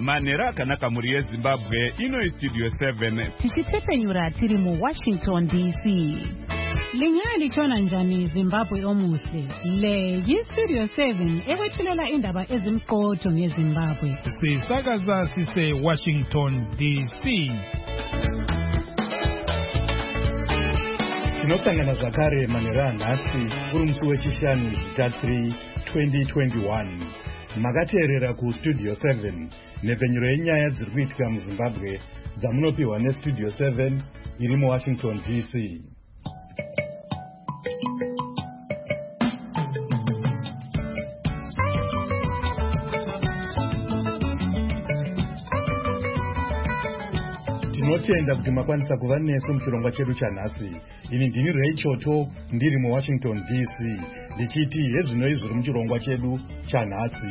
manhero akanaka mhuri yezimbabwe. Ino Studio 7 tichitepenyura tiri muWashington DC. Lingaya lichona njani Zimbabwe omuhle? Le yiStudio 7 ekwethulela indaba ezimqotho ngeZimbabwe. Sisakaza sise Washington DC. Tinosangana zvakare manhero anhasi uri musi wechishanu zita 3 2021. Makateerera kuStudio 7 nepenyuro yenyaya dziri kuitika muZimbabwe dzamunopiwa neStudio 7 iri muWashington DC. Tinotenda kuti makwanisa kuva nesu muchirongwa chedu chanhasi. Ini ndini Raichoto ndiri muWashington DC ndichiti hezvino izviri muchirongwa chedu chanhasi.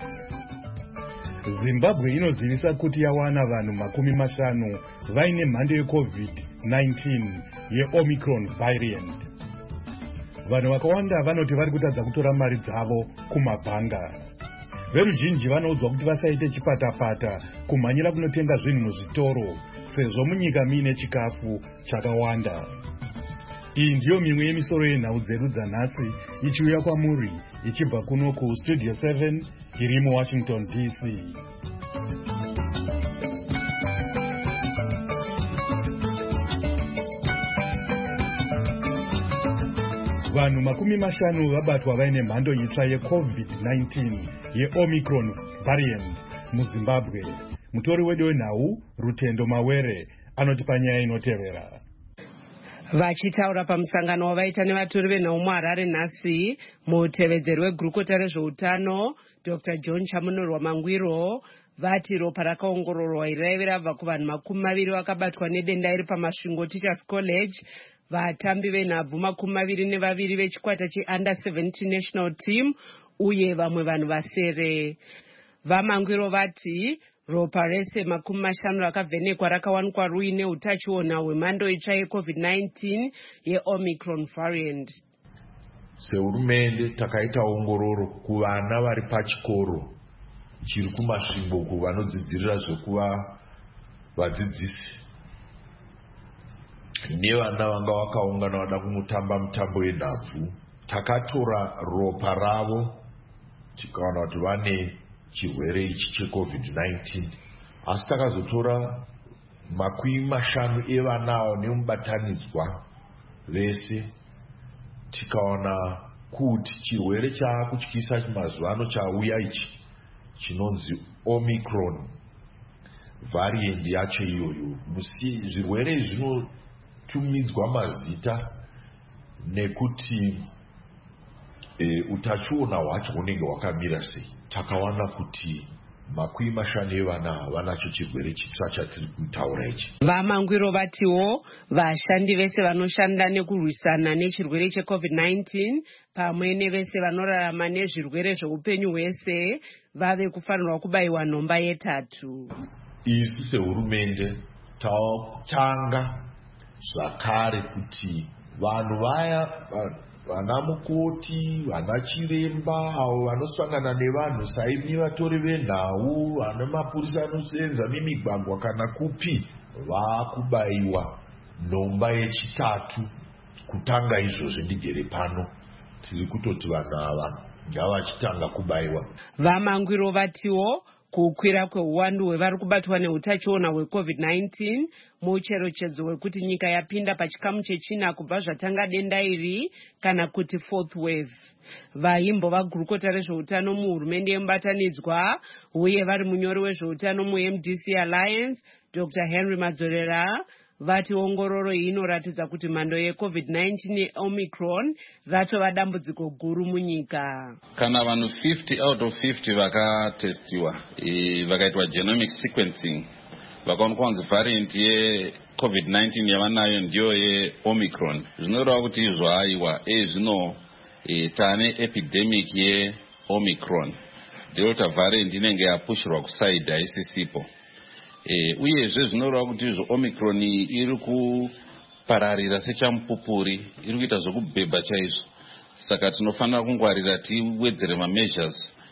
Zimbabwe inozivisa kuti yawana vanhu 50 vaine mhando yeCovid-19 yeOmicron variant. Vanhu vakawanda vanoti vari kutadza kutora mari dzavo kumabhanga. Veruzhinji vanoudzwa kuti vasaite chipatapata kumhanyira kunotenga zvinhu muzvitoro sezvo munyika muine chikafu chakawanda. Iyi ndiyo mimwe yemisoro yenhau dzedu dzanhasi ichiuya kwamuri ichibva kuno kuStudio 7 iri muWashington DC. Vanhu 50 vabatwa vaine mhando itsva yeCovid-19 yeOmicron variant muZimbabwe. Mutori wedu wenhau Rutendo Mawere anoti panyaya inotevera. Vachitaura pamusangano wavaita nevatori venhau muHarare nhasi, mutevedzeri wegurukota rezveutano Dr. John Chamunurwa Mangwiro vati ropa rakaongororwa iri raive rabva kuvanhu 20 vakabatwa nedenda iri pamasvingo Teachers College. Vatambi venhabvu 22 vechikwata cheUnder 17 national team uye vamwe vanhu vasere. VaMangwiro vati ropa rese 50 rakavhenekwa rakawanikwa ruine utachiona hwemhando itsva yeCovid-19 yeOmicron variant. Sehurumende takaita ongororo kuvana vari pachikoro chiri kumasvingo kuvanodzidzirira zvekuva vadzidzisi nevana vanga vakaungana vada kunotamba mutambo wenhabvu. Takatora ropa ravo tikaona kuti vane chirwere ichi cheCovid-19, asi takazotora 50 evanawo nemubatanidzwa vese tikaona kuti chirwere chaakutyisa mazuva ano chauya ichi chinonzi Omicron variant yacho iyoyo. Zvirwere izvi zvinotumidzwa mazita nekuti utachiona hwacho hunenge hwakamira sei. Takawana kuti 50 evana vanacho chirwere chitsva chatiri kutaura ichi. VaMangwiro vatiwo vashandi vese vanoshanda nekurwisana nechirwere cheCovid-19 pamwe nevese vanorarama nezvirwere zveupenyu hwese vave kufanirwa kubayiwa nhomba ye3. Isu sehurumende tautanga zvakare kuti vanhu vaya vana mukoti, vana chiremba, avo vanosangana nevanhu saimi vatori venhau, vana mapurisa anosenza mimigwagwa kana kupi, vakubayiwa nhomba ye3. Kutanga izvozvo ndigere pano tiri kutoti vanhu ava ngavachitanga kubayiwa. VaMangwiro vatiwo kukwira kweuwandu hwevari kubatwa neutachiona hweCovid-19 mucherechedzo wekuti nyika yapinda pachikamu chechina kubva zvatanga denda iri kana kuti 4th wave. Vaimbo vagurukota rezveutano muhurumende yemubatanidzwa uye vari munyori wezveutano muMDC Alliance Dr. Henry Madzorera vati ongororo iyi inoratidza kuti mhando yeCovid-19 yeOmicron ratova dambudziko guru munyika. Kana vanhu 50 out of 50 vakatestiwa vakaitwa genomic sequencing vakaonekwa kunzi variant yeCovid-19 yavanayo ndiyo yeOmicron, zvinoreva kuti izvo aiwa zvino tane epidemic yeOmicron delta variant inenge yapushirwa kusaidha isisipo. Uyezve zvinoreva kuti izvo Omicron iri kupararira sechamupupuri, iri kuita zvokubhebha chaizvo. Saka tinofanira kungwarira tiwedzere measures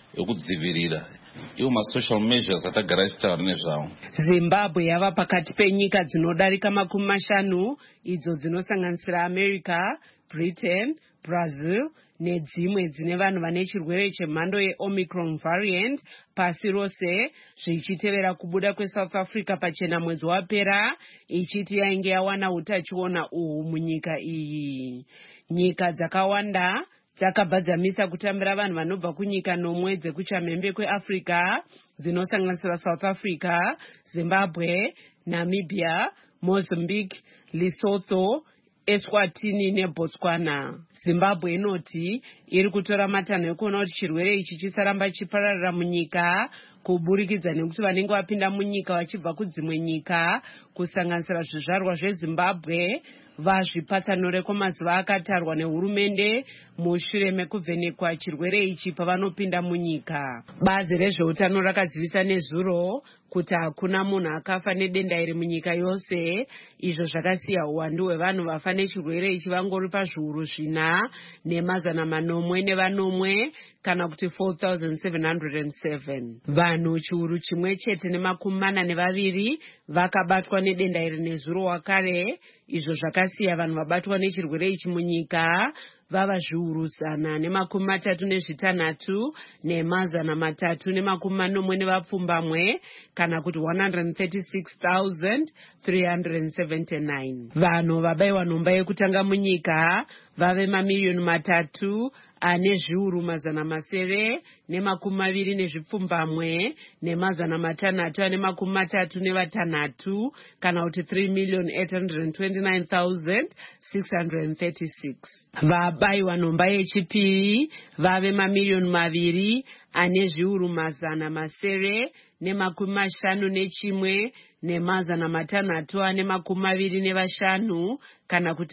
ekudzivirira iwo masocial measures atagara tichitaura nezvawo. Zimbabwe yava pakati penyika dzinodarika 50 idzo dzinosanganisira America, Britain, Brazil nedzimwe dzine vanhu vane chirwere chemhando yeOmicron variant pasi rose, zvichitevera kubuda kweSouth Africa pachena mwedzi wapera ichiti yainge yawana utachiona uhu munyika iyi. Nyika dzakawanda dzakabvadzamisa kutambira vanhu vanobva kunyika nomwe dzekuchamhembe kweAfrica dzinosanganisira South Africa, Zimbabwe, Namibia, Mozambique, Lesotho, Eswatini neBotswana. Zimbabwe inoti iri kutora matanho ekuona kuti chirwere ichi chisaramba chipararira munyika kuburikidza nekuti vanenge vapinda munyika vachibva kudzimwe nyika kusanganisira zvizvarwa zveZimbabwe vazvipatsanure kwamazuva akatarwa nehurumende mushure mekuvhenekwa chirwere ichi pavanopinda munyika. Bazi rezveutano rakazivisa nezuro kuti hakuna munhu akafa nedenda iri munyika yose, izvo zvakasiya uwandu hwevanhu vafa nechirwere ichi vangori pazviuru 4 nemazana 8 kana kuti 4,707. Vanhu chiuru chimwe chete ne42 vakabatwa nedenda iri nezuro wakare, izvo zvakasiya vanhu vabatwa nechirwere ichi munyika vava zviuru 136 nemazana 340 kana kuti 136,379. Vanhu vabayiwa nhomba yekutanga munyika vave 3,000,000 ane zviuru 720 nemazana 636 kana kuti 3,829,636. Vabayiwa nhomba yechipiri vave 2,000,000 ane zviuru 751 nemazana 625 kana kuti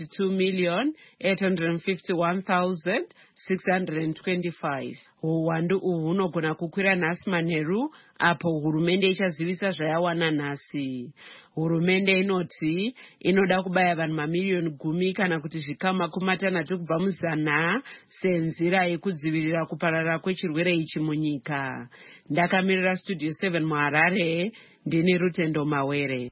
2,851,625. Uwandu uhu hunogona kukwira nhasi manheru apo hurumende ichazivisa zvayawana nhasi. Hurumende inoti inoda kubaya vanhu 10,000,000 kana kuti zvikamu 60 kubva muzana senzira yekudzivirira kuparara kwechirwere ichi munyika. Ndakamirira Studio 7 muHarare, ndini Rutendo Mawere.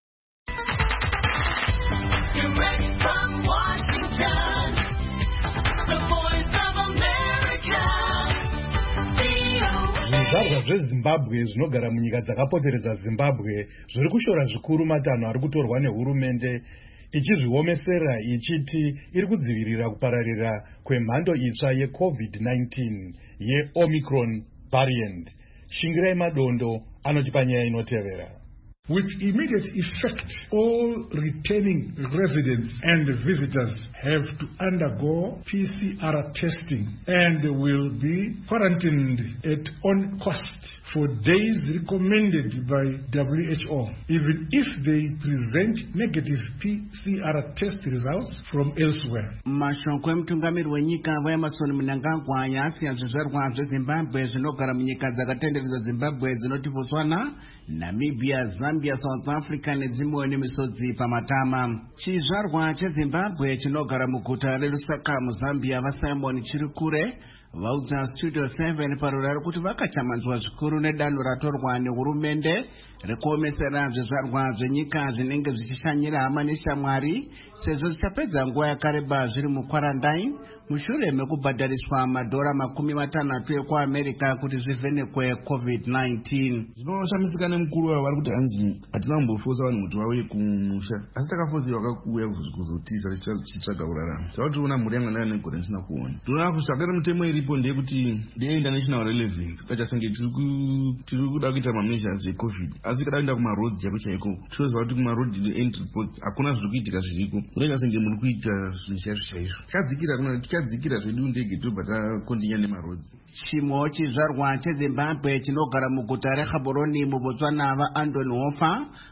Zvizvarwa zveZimbabwe zvinogara munyika dzakapoteredza Zimbabwe zviri kushora zvikuru matanho ari kutorwa nehurumende ichizviomesera ichiti iri kudzivirira kupararira kwemhando itsva yeCovid-19 yeOmicron variant. Shingirai Madondo anotipa nyaya inotevera. With immediate effect, all returning residents and visitors have to undergo PCR testing and will be quarantined at on cost for days recommended by WHO, even if they present negative PCR test results from elsewhere. Mashoko emutungamiri wenyika vaEmmerson Mnangagwa yasiya zvizvarwa zveZimbabwe zvinogara munyika dzakatenderedza Zimbabwe dzinoti Botswana, Namibia, Zambia, South Africa nedzimwe nemisodzi pamatama. Chizvarwa cheZimbabwe chinogara muguta reLusaka muZambia vaSimon Chirikure vaudza Studio 7 paruraro kuti vakachamanzwa zvikuru nedanho ratorwa nehurumende rekuomesera zvizvarwa zvenyika zvinenge zvichishanyira hama neshamwari sezvo zvichapedza nguva yakareba zviri mukwarantine mushure mekubhadhariswa madhora 60 ekuAmerica kuti zvivhenekwe COVID-19. Zvinoshamisika nemukuru wavo vari kuti hanzi hatina kumbofosa vanhu kuti vauye kumusha, asi takafozera vakakuuya kuzotiza tichitsvaga kurarama. Tava tiona mhuri yangana negore risina kuona. Tinoona kuti zvakare mitemo iripo ndeyekuti ndeye-international relevance kachasenge tiri kuda kuita mameasures eCovid, asi kada kuenda kumarodhi chaiko chaiko tinoziva kuti kumarodhi end reports hakuna zviri kuitika zviriko. Kunoita senge muri kuita zvinhu chaizvo chaizvo. Tichadzikira zvedu ndege tobva takondinya nemarodhi. Chimwe chizvarwa cheZimbabwe chinogara muguta reGaborone muBotswana vaAndon Hofer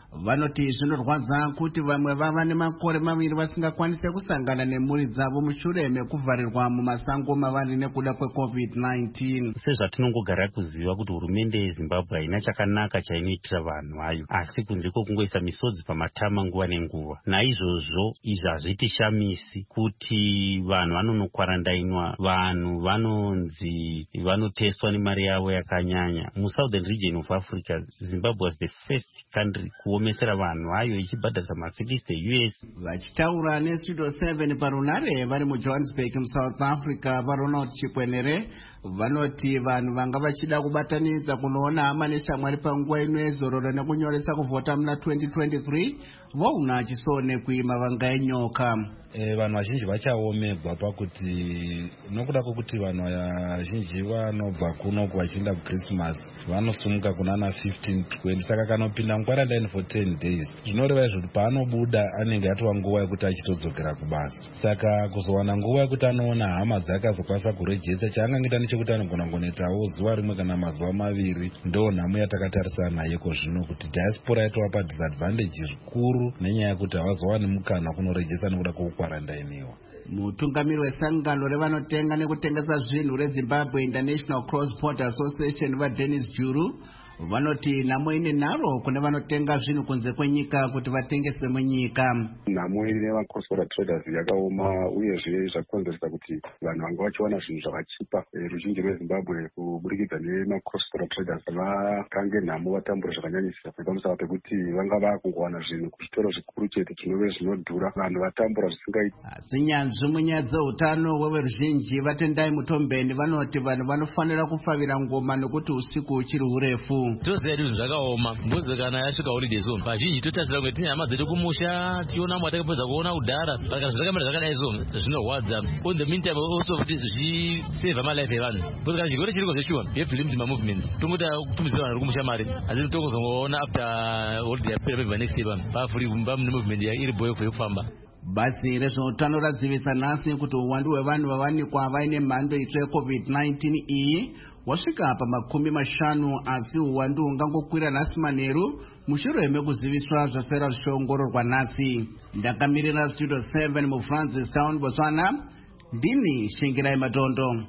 vanoti zvinorwadza kuti vamwe vava nemakore maviri vasingakwanise kusangana nemhuri dzavo mushure mekuvharirwa mumasango mavari nekuda kweCovid-19. Sezvatinongogara kuziva kuti hurumende yeZimbabwe haina chakanaka chainoitira vanhu vayo, asi kunze kwokungoisa misodzi pamatama nguva nenguva. Naizvozvo izvi hazviti shamisi kuti vanhu vanonokwarandainwa, vanhu vanonzi vanoteswa nemari yavo yakanyanya. Musouthern region of Africa, Zimbabwe was the first country kuomesera vanhu vayo ichibhadharisa mafees US. Vachitaura neStudio 7 parunare vari muJohannesburg muSouth Africa, Ronald Chikwenere vanoti vanhu vanga vachida kubatanidza kunoona hama neshamwari panguva ino yezororo nekunyoretsa kuvhota muna 2023 vauna chisonekwi mavanga enyoka. Vanhu vazhinji vachaomegwa pakuti nokuda kwokuti vanhu vazhinji vanobva kunoku vachienda kuChristmas vanosumuka kunana 15-20, saka kanopinda mukwarantine for 10 days zvinoreva izvo kuti paanobuda anenge atova nguva yekuti achitodzokera kubasa. Saka kuzowana nguva yekuti anoona hama dzake azokwanisa kurejesa chaangangoita nechekuti anogona kungonetawo zuva rimwe kana mazuva maviri. Ndo nhamo yatakatarisana naye zvino kuti diaspora yatova padisadvantage zvikuru nenyaya yekuti havazowani mukana kunorejesa nekuda kwokukwarandainiwa. Mutungamiri wesangano revanotenga nekutengesa zvinhu reZimbabwe International Cross Border Association vaDennis Juru vanoti nhamo ine nharo kune vanotenga zvinhu kunze kwenyika kuti vatengese munyika. Nhamo ine va-cross border traders yakaoma uyezve zvakonzeresa kuti vanhu vanga vachiwana zvinhu zvakachipa. Ruzhinji rweZimbabwe kuburikidza nema-cross border traders vakange nhamo vatambura zvakanyanyisa pamusava pekuti vanga vakungowana zvinhu kuzvitoro zvikuru chete zvinove zvinodhura, vanhu vatambura zvisingaiti. Asi nyanzvi munyaya dzeutano weveruzhinji vatendai Mutombeni vanoti vanhu vanofanira kufavira ngoma nekuti usiku uchiri hurefu. Toziva kuti zvakaoma mbuzi kana yasvika holiday zone pazhinji totasira kuti tine hama dzedu kumusha tiona mwatakapedza kuona kudhara kana zvakamira zvakadai so zvinorwadza. On the meantime also kuti zvisavha malife evanhu because kana chirwere chiriko zveshuwa you have to limit mamovements. Tongoti kutumidzira vanhu vari kumusha mari asi tongozongoona after holiday yapera pebva next day pafuri mune movement iri boyo yekufamba. Bazi rezveutano radzivisa nhasi kuti uwandu hwevanhu vavanikwa vaine mhando itsva yeCovid-19 iyi wasvika pa50, asi uwandu ungangokwira nhasi manheru mushure mekuziviswa zvasera zvichiongororwa nhasi. Ndakamirira Studio 7 muFrancistown, Botswana, ndini Shingirai Matondo.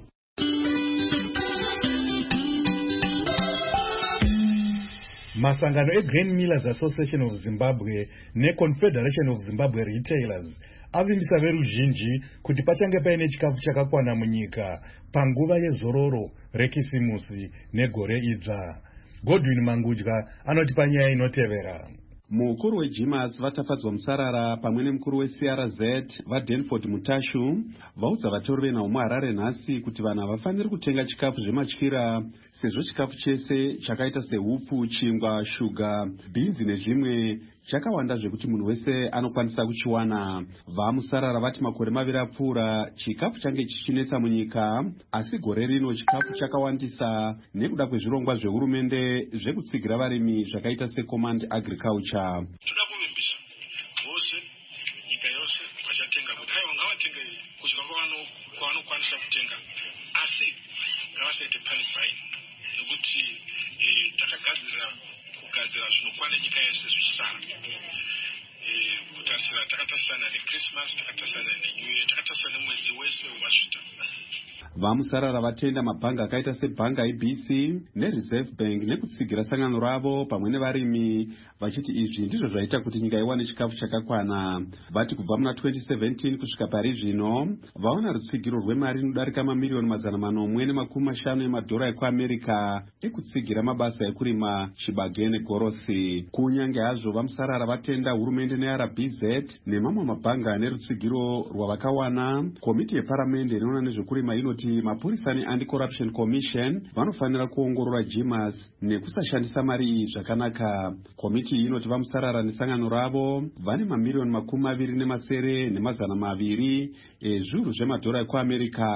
Masangano eGrain Millers Association of Zimbabwe neConfederation of Zimbabwe Retailers avimbisa veruzhinji kuti pachange paine chikafu chakakwana munyika panguva yezororo rekisimusi negore idzva. Godwin Mangudya anoti panyaya inotevera. Mukuru weGMAS vatafadzwa musarara pamwe nemukuru weCRZ vaDenford Mutashu vaudza vatori venhau muHarare nhasi kuti vanhu havafaniri kutenga chikafu zvematyira sezvo chikafu chese chakaita seupfu, chingwa, shuga, bhinzi nezvimwe chakawanda zvekuti munhu wese anokwanisa kuchiwana. VaMusarara vati makore maviri apfuura chikafu change chichinetsa munyika, asi gore rino chikafu chakawandisa nekuda kwezvirongwa zvehurumende zvekutsigira varimi zvakaita seCommand Agriculture. Toda kuvimbisa vose nyika yose vachatenga kuti haiwa ngavatenge kudya kwavanokwanisa kutenga, asi ngavasaite panic buying nekuti takagadzira zvinokwana nyika yese zvichisara. Kutasira takatasana neChristmas, takatasana neNew Year, takatasana nemwedzi wese wevasvita. VaMusarara vatenda mabhanga akaita sebhanga IBC neReserve Bank nekutsigira sangano ravo pamwe nevarimi vachiti izvi ndizvo zvaita kuti nyika iwane chikafu chakakwana. Vati kubva muna 2017 kusvika pari zvino vaona rutsigiro rwemari inodarika mamiliyoni $450 emadhora ekuAmerica ekutsigira mabasa ekurima chibage negorosi. Kunyange hazvo VaMusarara vatenda hurumende neRBZ nemamwe mabhanga nerutsigiro rwavakawana, komiti yeparamende inoona nezvekurima inoti mapurisa neAnti-Corruption Commission vanofanira kuongorora GMAS nekusashandisa mari iyi zvakanaka. Komiti inoti VaMusarara nesangano ravo vane mamiliyoni $200 nezviuru zvemadhora ekuAmerica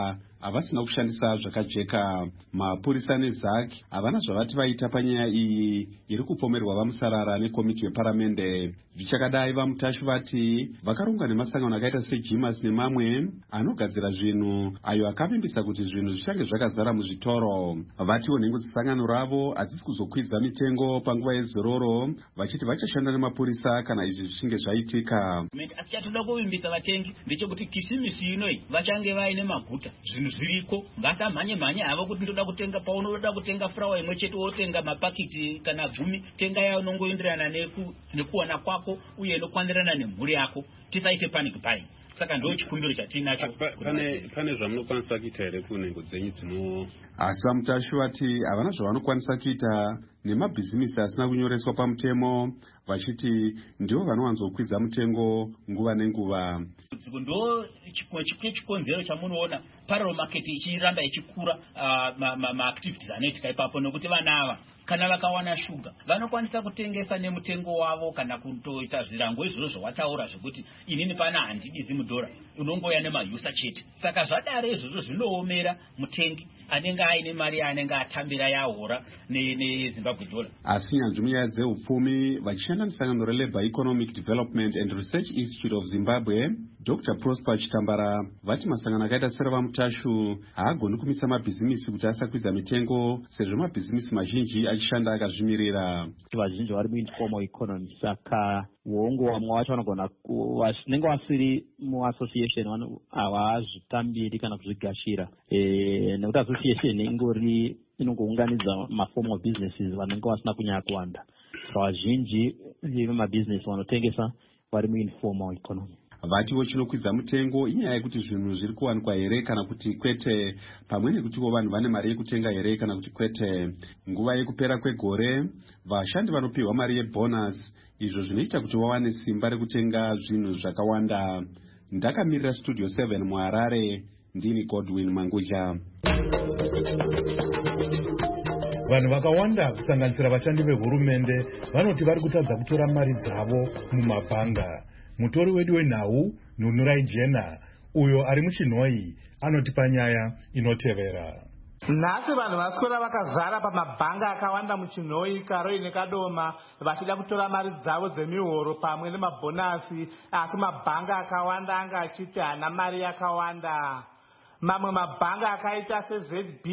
havasina kushandisa zvakajeka. Mapurisa neZAC havana zvavati vaita panyaya iyi iri kupomerwa vamusarara nekomiti yeparamende. Zvichakadai, vaMutashu vati vakaronga nemasangano akaita seJimas nemamwe anogadzira zvinhu ayo akavimbisa kuti zvinhu zvichange zvakazara muzvitoro. Vatiwo nhengo dzesangano ravo hadzisi kuzokwidza mitengo panguva yezororo, vachiti vachashanda nemapurisa kana izvi zvichinge zvaitika. Atichatoda kuvimbisa vatengi ndechekuti kisimisi inoi vachange vaine maguta zvinhu zviriko, ngasamhanye havo kuti ndoda kutenga. Paunoda kutenga furawa imwe chete wotenga mapakiti kana 10, tenga yayo unongoenderana nekuwana kwako uye nokwandirana nemhuri yako, tisaite panic buying. Saka ndo chikumbiro chatinacho. Pane zvamunokwanisa kuita here kunhengo dzenyu dzino? Asi vaMutashu vati havana zvavanokwanisa kuita nemabhizimisi asina kunyoreswa pamutemo, vachiti ndivo vanowanzokwidza mutengo nguva nenguva. Ndo chikonzero chamunoona parallel market ichiramba ichikura, ma-activities anoitika ipapo, nokuti vanava kana vakawana shuga vanokwanisa kutengesa nemutengo wavo kana kutoita zvirango izvozvo zvawataura zvekuti inini pana handidzi mudhora, unongoya nemausa chete. Saka zvadare izvozvo zvinoomera mutengi anenge aine mari anenge atambira yahora neZimbabwe dollar. Asi nyanzvi munyaya dzeupfumi vachishanda nesangano reLabour Economic Development and Research Institute of Zimbabwe, Dr. Prosper Chitambara vati masangano akaita seRavaMutashu haagoni kumisa mabhizimisi kuti asakwidza mitengo sezvo mabhizimisi mazhinji achishanda akazvimirira. Vazhinji vari muinformal economy, saka uongo vamwe vacho vanogona vanenge vasiri muassociation havazvitambiri kana kuzvigashira, nekuti association inongounganidza maformal businesses vanenge vasina kunyanya kuwanda. Saka vazhinji vemabhizinesi vanotengesa vari muinformal economy. Vatiwo chinokwidza mutengo inyaya yekuti zvinhu zviri kuwanikwa here kana kuti kwete, pamwe nekutiwo vanhu vane mari yekutenga here kana kuti kwete. Nguva yekupera kwegore vashandi vanopiwa mari yebonus, izvo zvinoita kuti vawane simba rekutenga zvinhu zvakawanda. Ndakamirira Studio 7 muHarare, ndini Godwin Manguja. Vanhu vakawanda kusanganisira vashandi vehurumende vanoti vari kutadza kutora mari dzavo mumabhanga. Mutori wedu wenhau Nunurai Jena uyo ari muChinhoi anotipa nyaya inotevera. Nhasi vanhu vaswera vakazara pamabhanga akawanda muChinhoi, Karoi neKadoma vachida kutora mari dzavo dzemihoro pamwe nemabhonasi, asi mabhanga akawanda anga achiti hana mari yakawanda. Mamwe mabhanga akaita seZB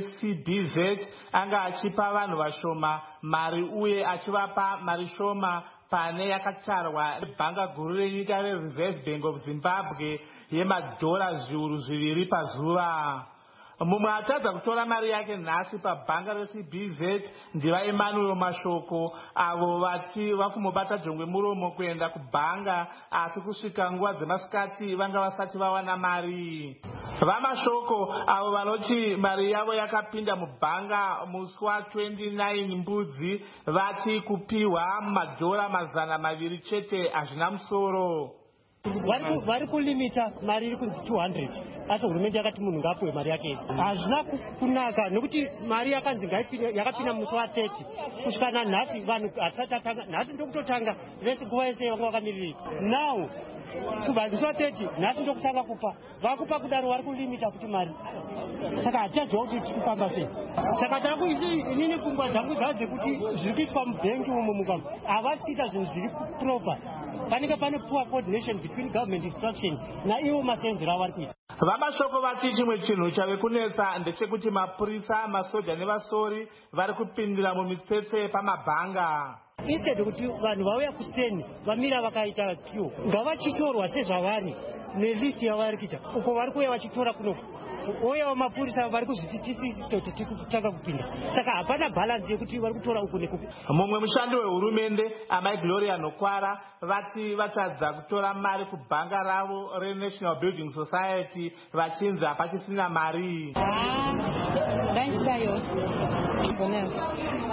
neCBZ anga achipa vanhu vashoma mari uye achivapa mari shoma pane yakatarwa bhanga guru renyika reReserve Bank of Zimbabwe yemadhora zviuru 2 pazuva. Mumwe atadza kutora mari yake nhasi pabhanga reCBZ ndivaEmmanuel Mashoko, avo vati vafumobata jongwe muromo kuenda kubhanga asi kusvika nguva dzemasikati vanga vasati vawana mari. VaMashoko avo vanoti mari yavo yakapinda mubhanga musi wa29 Mbudzi vati kupiwa madhora 200 chete hazvina musoro. Vari kulimita mari iri kunzi 200, asi hurumende yakati munhu ngapiwe mari yake. Hazvina kunaka nekuti mari yakanzi yakapinda musi wa30 kusvika nanhasi vanhu hatisati tatanga, nhasi ndokutotanga vese nguva yese vanga vakamiririka. Now kubva musi wa30 nhasi ndokutanga kupa, vakupa kudaro vari kulimita kuti mari. Saka hatichaziva kuti tiri kufamba sei. Saka takuinini pfungwa dzangu dzadzekuti zviri kuitwa mubhengi umo mukama havasi kuita zvinhu zviri proper. Panenge pane poor coordination between government instruction naivo masenzero avari kuita. VaMashoko vati chimwe chinhu chave kunetsa ndechekuti mapurisa, masoja nevasori vari kupindira mumitsetse pamabhanga. Instead kuti vanhu vauya kuseni vamira vakaita queue, ngavachitorwa sezvavari nelist yavari kuita uko vari kuuya vachitora kunoko. Oya mapurisa vari kuzviti kutanga kupinda, saka hapana balance yekuti vari kutora uku nekuku. Mumwe mushandi wehurumende Amai Gloria Nokwara vati vatadza kutora mari kubhanga ravo reNational Building Society vachinzi hapachisina mari.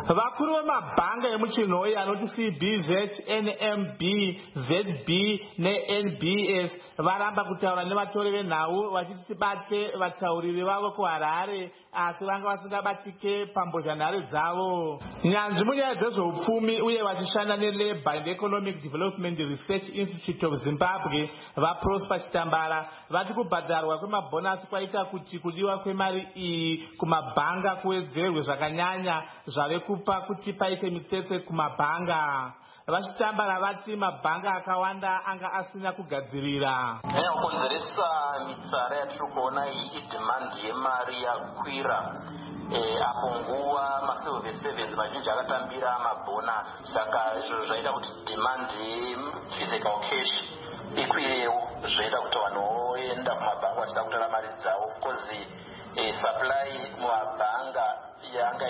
vakuru vemabhanga emuchinhoi anoti CBZ, NMB, ZB neNBS varamba kutaura nevatori venhau vachiti tibate vatauriri vavo kuHarare, asi vanga vasingabatike pambozhanhare dzavo. Nyanzvi munyaya dzezveupfumi uye vachishanda neLabour and Economic Development Research Institute of Zimbabwe vaProsper Chitambara vati kubhadharwa kwemabhonasi kwaita kuti kudiwa kwemari iyi kumabhanga kuwedzerwe zvakanyanya zvave kupa kuti paite mitsetse kumabhanga. Vachitambara vati mabhanga akawanda anga asina kugadzirira. Kukonzeresa mitsara yatiri kuona iyi idhimandi yemari yakwira apo nguva ma-civil servants mazhinji akatambira mabhonasi, saka izvo zvaita kuti dhimandi yephysical cash ikwirewo, zvoita kuti vanhu voenda kumabhanga vachida kutora mari dzavo. Of course supply mumabhanga yanga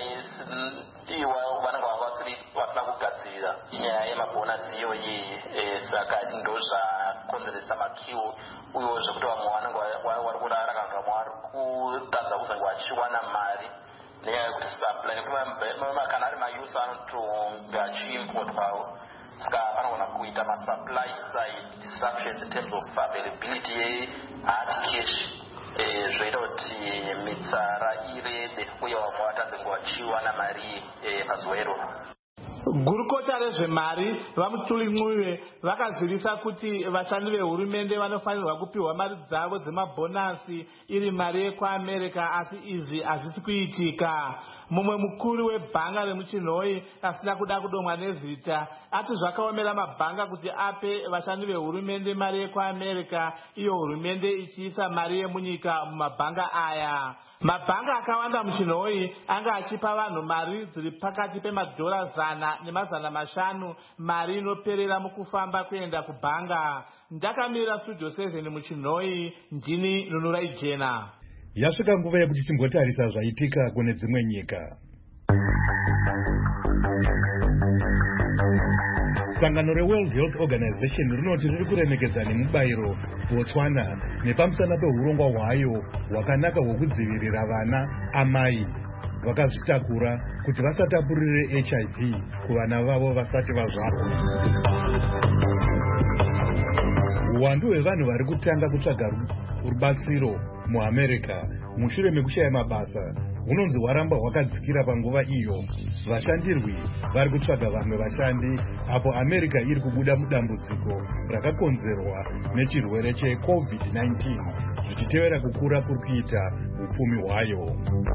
iwa vanenge vasina kugadzirira inyaya yemabhonasi iyoyi, saka ndo zvakonzeresa makiwo uyewo zvekuti vamwe vanenge vari kurara kana vamwe vari kutadza kuzange vachiwana mari nenyaya yekuti supply nekuti kana ari mayusi anotonge achiimportwawo, saka vanogona kuita masupply side disruptions in terms of availability yehard cash, zvoita kuti mitsara irebe uye vamwe vatadze nguva vachiwana mari pazuva iroro. Gurukota rezvemari vaMutuli Ncube vakazivisa kuti vashandi vehurumende vanofanirwa kupiwa mari dzavo dzemabhonasi iri mari yekuAmerica, asi izvi hazvisi kuitika. Mumwe mukuru webhanga remuchinhoi asina kuda kudomwa nezita ati zvakaomera mabhanga kuti ape vashandi vehurumende mari yekuAmerica, iyo hurumende ichiisa mari yemunyika mumabhanga aya. Mabhanga akawanda muchinhoi anga achipa vanhu mari dziri pakati pemadhora 100 ne500 mari inoperera mukufamba kuenda kubhanga. Ndakamira Studio 7 muchinhoi, ndini Nunurai Jena. Yasvika nguva yekuti timbotarisa zvaitika kune dzimwe nyika. Sangano reWorld Health Organization rinoti riri kuremekedza nemubayiro Botswana nepamusana pehurongwa hwayo hwakanaka hwekudzivirira vana amai vakazvitakura kuti vasatapurire HIV kuvana vavo vasati vazvarwa. Uwandu hwevanhu vari kutanga kutsvaga rubatsiro muAmerica mushure mekushaya mabasa hunonzi hwaramba hwakadzikira panguva iyo. Vashandirwi vari kutsvaga vamwe vashandi apo America iri kubuda mudambudziko rakakonzerwa nechirwere cheCovid-19 zvichitevera kukura kuri kuita upfumi hwayo.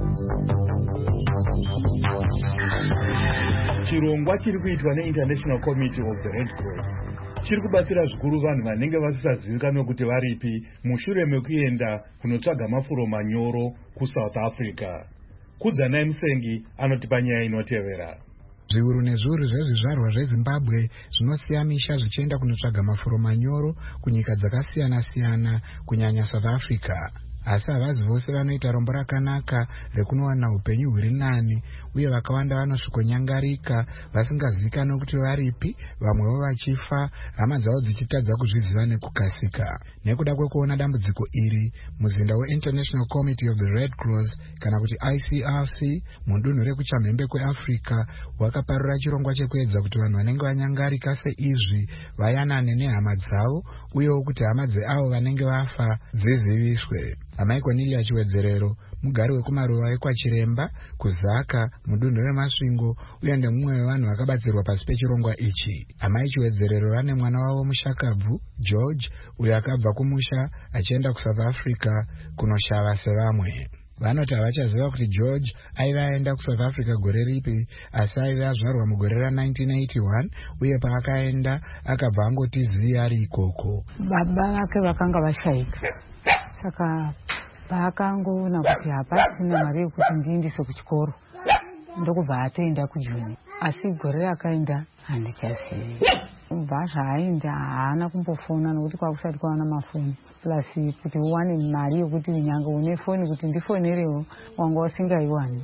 Chirongwa chiri kuitwa neInternational Committee of the Red Cross chiri kubatsira zvikuru vanhu vanenge vasisazivikanwe kuti varipi mushure mekuenda kunotsvaga mafuro manyoro kuSouth Africa. Kudzanai Musengi anotipa nyaya inotevera. Zviuru nezviuru zvezvizvarwa zveZimbabwe zvinosiya misha zvichienda kunotsvaga mafuro manyoro kunyika dzakasiyana-siyana kunyanya South Africa. Asi havazi vose vanoita rombo rakanaka rekunowana upenyu huri nani, uye vakawanda vanosvikonyangarika vasingazivikanwe kuti varipi, vamwevo vachifa, hama dzavo dzichitadza kuzviziva nekukasika. Nekuda kwekuona dambudziko iri, muzinda weInternational Committee of the Red Cross kana kuti ICRC mudunhu rekuchamhembe kweAfrica wakaparura chirongwa chekuedza kuti vanhu vanenge vanyangarika seizvi vayanane nehama dzavo, uyewo kuti hama dzeavo vanenge vafa dziziviswe. Amai Cornelia Chiwedzerero, mugari wekumaruva ekwaChiremba kuZaka mudunhu reMasvingo, uye ndemumwe wevanhu vakabatsirwa pasi pechirongwa ichi. Amai Chiwedzerero vane mwana wavo mushakabvu George, uyo akabva kumusha achienda kuSouth Africa kunoshava sevamwe. Vanoti havachaziva kuti George aiva aenda kuSouth Africa gore ripi, asi aiva azvarwa mugore ra1981, uye paakaenda akabva angoti zii ari ikoko. Baba vake vakanga vashaika, saka paakangoona kuti hapasina mari yekuti ndiendese kuchikoro, ndokubva atoenda kujuni. Asi gore rakaenda handichazivi. Kubva zvaaenda haana kumbofona nokuti kwakusati kwawana mafoni, plus kuti uwane mari yokuti nyanga une foni kuti ndifonerewo wanga usingaiwani.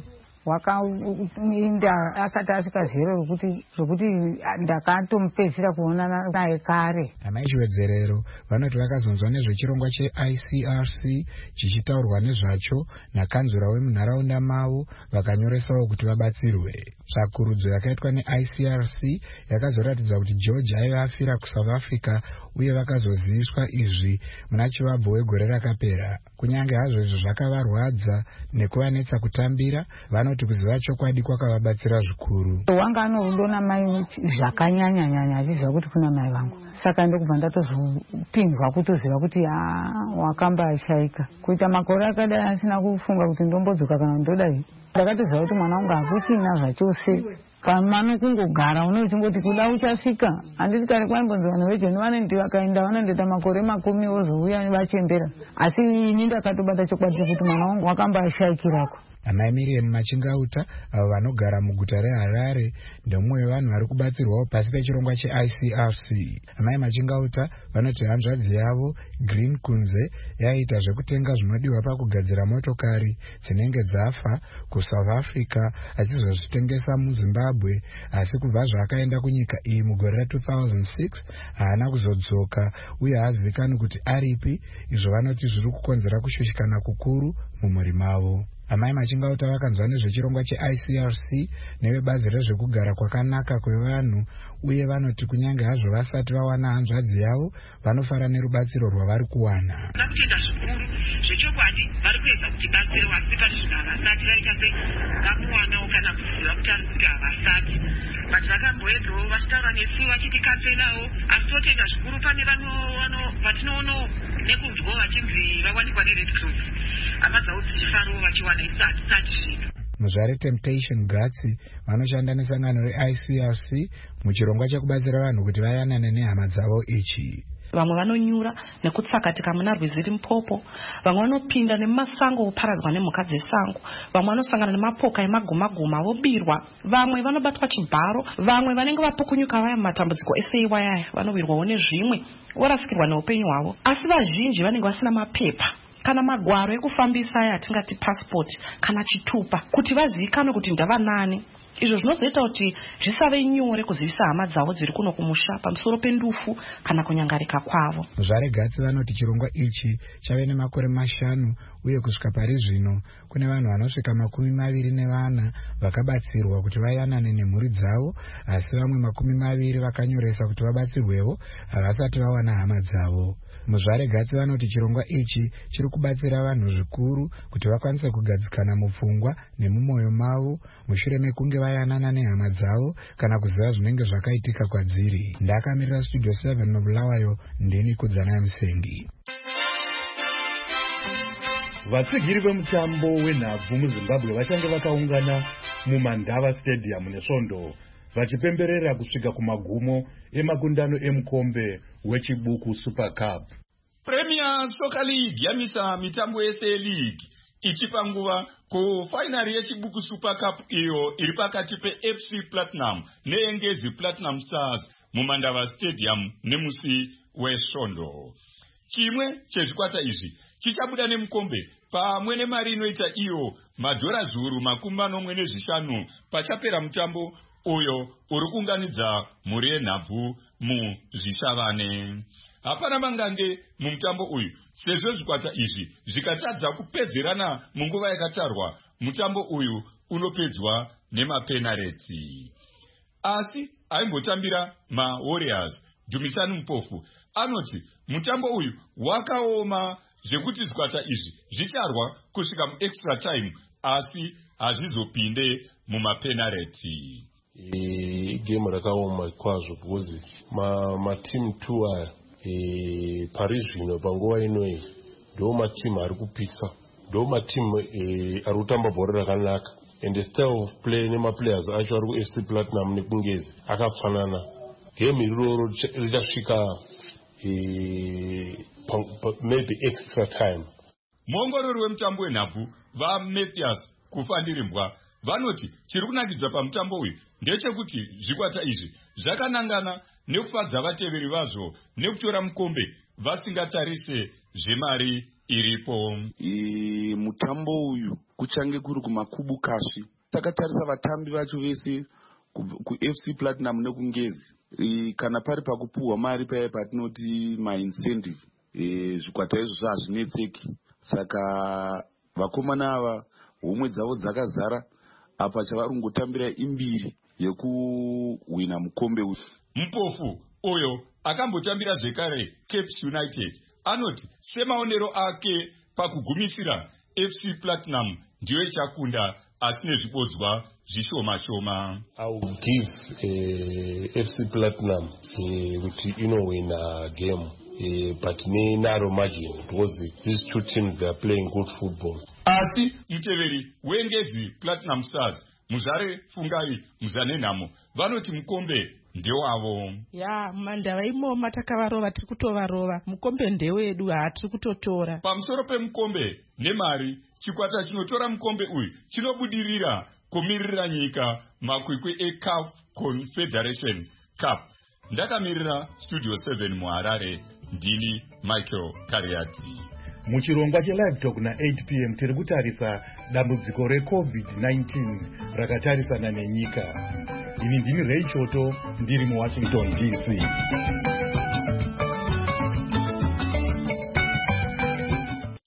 wakainda asati asvika zero rokuti ndakatomupedzisira kuonana naye kare. Amaizhiwedzerero vanoti vakazonzwa nezvechirongwa cheICRC chichitaurwa nezvacho nakanzura wemunharaunda mavo vakanyoresawo kuti vabatsirwe. Tsvakurudzo yakaitwa neICRC yakazoratidza kuti George aiva afira kuSouth Africa uye vakazoziviswa izvi muna chivabvo wegore rakapera. Kunyange hazvo izvo zvakavarwadza nekuvanetsa kutambira, vanoti kuziva chokwadi kwakavabatsira zvikuru. Wanga anorudo namai zvakanyanya achiziva kuti kuna mai vangu, saka ndokubva ndatozopindwa kutoziva kuti wakambashaika. Kuita makore akadai asina kufunga kuti ndombodzoka kana ndodai, ndakatoziva kuti mwana wangu hakuchina zvachose. Kamano kungogara unochingoti kuda uchasvika. Handiti kare kwaimbonzi vanhu vejeni vanoti vakaenda vanondoita makore 10 vozouya vachembera. Asi ini ndakatobata chokwadi kuti mwana wangu wakambashaikirako. Amai Miriam Machingauta avo vanogara muguta reHarare ndomumwe wevanhu vari kubatsirwawo pasi pechirongwa cheICRC. Amai Machingauta vanoti hanzvadzi yavo Green Kunze yaita zvekutenga zvinodiwa pakugadzira motokari dzinenge dzafa kuSouth Africa achizozvitengesa muZimbabwe, asi kubva zvaakaenda kunyika iyi mugore ra2006 haana kuzodzoka uye haazivikanwi kuti aripi, izvo vanoti zviri kukonzera kushushikana kukuru mumhuri mavo. Amai Machingauta vakanzwa nezvechirongwa cheICRC nevebazi rezvekugara kwakanaka kwevanhu uye vanoti kunyange hazvo vasati vawana hanzvadzi yavo vanofara nerubatsiro rwavari kuwana. Nakutenda zvikuru zvechokwadi vari kuedza kuti batsira wasi pane zvinhu havasati vaita sevamuwanawo kana kuziva kuti ari kuti havasati. Vati vakamboedzawo vachitaura nesu vachitikanselawo, asi totenda zvikuru pane vatinoona nekunzwa vachinzi vawanikwa neRed Cross. Hama dzavo dzichifarawo vachiwana isati zvino. Muzvare Temptation Gatsi vanoshanda nesangano reICRC muchirongwa chekubatsira vanhu kuti vayanane nehama dzavo ichi. Vamwe vanonyura nekutsakatika muna rwizi Limpopo, vamwe vanopinda nemumasango voparadzwa nemhuka dzesango, vamwe vanosangana nemapoka emaguma vobirwa, vamwe vanobatwa chibharo, vamwe vanenge vapukunyuka vaya mumatambudziko eseiwayaya vanowirwawo nezvimwe vorasikirwa neupenyu hwavo. Asi vazhinji vanenge vasina mapepa kana magwaro ekufambisa aya atingati passport kana chitupa kuti vazivikanwe kuti ndavanani. Izvo zvinozoita kuti zvisave nyore kuzivisa hama dzavo dziri kuno kumusha pamusoro pendufu kana kunyangarika kwavo. Muzvare Gatsi vanoti chirongwa ichi chave nemakore 5 uye kusvika pari zvino kune vanhu vanosvika 24 vakabatsirwa kuti vayanane nemhuri dzavo, asi vamwe 20 vakanyoresa kuti vabatsirwewo havasati vawana hama dzavo. Muzvare Gatsi vanoti chirongwa ichi chiri kubatsira vanhu zvikuru kuti vakwanise kugadzikana mupfungwa nemumwoyo mavo mushure mekunge vayanana nehama dzavo kana kuziva zvinenge zvakaitika kwadziri. Ndakamirira Studio 7 noBulawayo, ndini Kudzana Musengi. Vatsigiri vemutambo wenhabvu muZimbabwe vachange vakaungana muMandava Stadium neSvondo vachipemberera kusvika kumagumo emakundano emukombe wechibuku Super Cup. Premier Soccer League yamisa mitambo yese league ichipa nguva kufainari yechibuku Super Cup iyo iri pakati peFC Platinum neEngezi Platinum Stars muMandava Stadium nemusi weSvondo. Chimwe chezvikwata izvi chichabuda nemukombe pamwe nemari inoita iyo madhora zviuru 45 pachapera mutambo uyo uri kuunganidza mhuri yenhabvu muzvishavane. Hapana mangange mumutambo uyu sezvo zvikwata izvi zvikatadza kupedzerana munguva yakatarwa, mutambo uyu unopedzwa nemapenareti. Asi aimbotambira maWarriors Dumisani Mupofu anoti mutambo uyu wakaoma zvekuti zvikwata izvi zvicharwa kusvika muextra time asi hazvizopinde mumapenareti. Game rakaoma kwazvo because matimu 2 aya pari zvino panguva inoyi ndo matimu ari kupisa, ndo matimu ari kutamba bhora rakanaka, and the style of play nemaplayers acho ari kuFC Platinum nekungezi akafanana. Game iroro richasvika maybe extra time. Muongorori wemutambo wenhabvu vaMathias Kufandirimbwa vanoti chiri kunakidza pamutambo uyu ndechekuti zvikwata izvi zvakanangana nekufadza vateveri vazvo nekutora mukombe vasingatarise zvemari iripo. Mutambo uyu kuchange kuri kumakubukasvi takatarisa vatambi vacho vese kuFC Platinum nekungezi kana pari pakupuhwa mari paya patinoti maincentive zvikwata izvo hazvinetseki. Saka vakomana ava homwe dzavo dzakazara apa chavari kungotambira imbiri yekuhwina mukombe uyu. Mupofu oyo akambotambira zvekare Cape United anoti semaonero ake pakugumisira FC Platinum ndiyo ichakunda asi nezvibodzwa zvishoma-shoma. I will give FC Platinum kuti inowina game but narrow margin because these two teams they are playing good football. Asi muteveri wengezi Platinum Stars Muzare Fungai Muzanenamo vanoti mukombe ndewavo. Ya mandava imoma takavarova tiri kutovarova, mukombe ndewedu hatiri kutotora. Pamusoro pemukombe nemari, chikwata chinotora mukombe uyu chinobudirira kumirira nyika makwikwi eCAF Confederation Cup. Ndakamirira Studio 7 muHarare, ndini Michael Kariati. Muchirongwa cheLive Talk na 8 p.m. tiri kutarisa dambudziko reCovid-19 rakatarisana nenyika. Ini ndini Ray Choto ndiri muWashington DC.